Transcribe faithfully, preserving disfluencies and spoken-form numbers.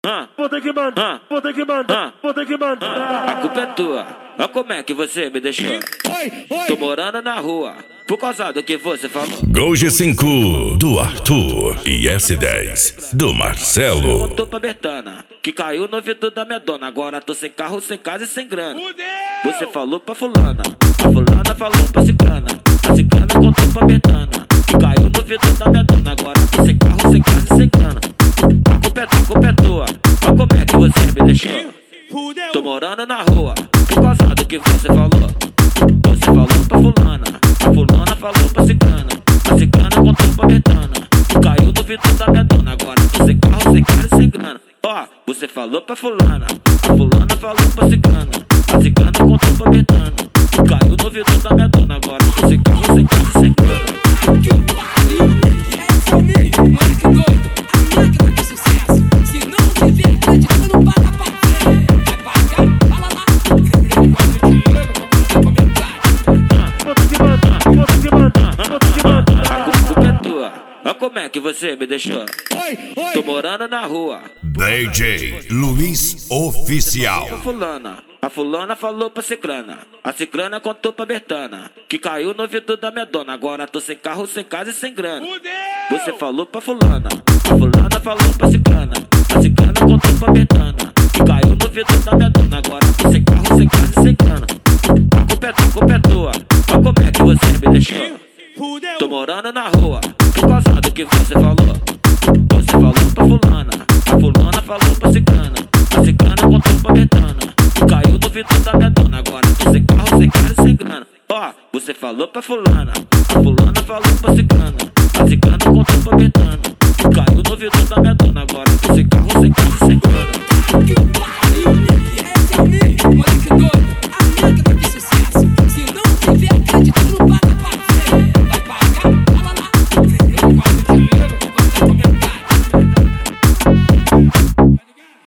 vou ter que mandar, vou ter que mandar, vou ter que mandar. A culpa é tua, olha como é que você me deixou. Tô morando na rua, por causa do que você falou. Gol G cinco do Arthur e S dez do Marcelo. Contou pra Bertana que caiu no ouvido da minha dona. Agora tô sem carro, sem casa e sem grana. Você falou pra fulana, a fulana falou pra ciclana, a ciclana contou pra Bertana que caiu no ouvido da minha dona. Agora tô sem carro, sem casa e sem grana. A culpa é tua, a culpa é tua, olha como é que você me deixou. Tô morando na rua, por causa do que você falou. Você falou pra fulana, a fulana falou pra ciclana, a ciclana contou pra Bertana que caiu no ouvido da minha dona. Agora tô sem carro, sem casa e sem grana. Ó, você falou pra fulana, a fulana falou pra ciclana, a ciclana contou pra Bertana que caiu no ouvido da minha dona. Agora tô sem carro, sem casa e sem grana. Olha como é que você me deixou. Tô morando na rua. D J Luiz Oficial. A fulana, a fulana falou pra ciclana, a ciclana contou pra Bertana que caiu no ouvido da minha dona. Agora tô sem carro, sem casa e sem grana. Você falou pra fulana, a fulana falou pra ciclana, a ciclana contou pra Bertana que caiu no ouvido da minha dona. Agora tô sem carro, sem casa e sem grana. A culpa é tua, a culpa é tua, olha como é que você me deixou. Tô morando na rua, por causa do que você falou. Você falou pra fulana, a fulana falou pra ciclana, a ciclana contou pra Bertana que caiu no ouvido da minha dona. Agora tô sem carro, sem casa e sem grana. Ó, você falou pra fulana, a fulana falou pra ciclana, a ciclana contou pra Bertana que caiu no ouvido da minha dona. Agora tô sem carro, sem casa e sem grana.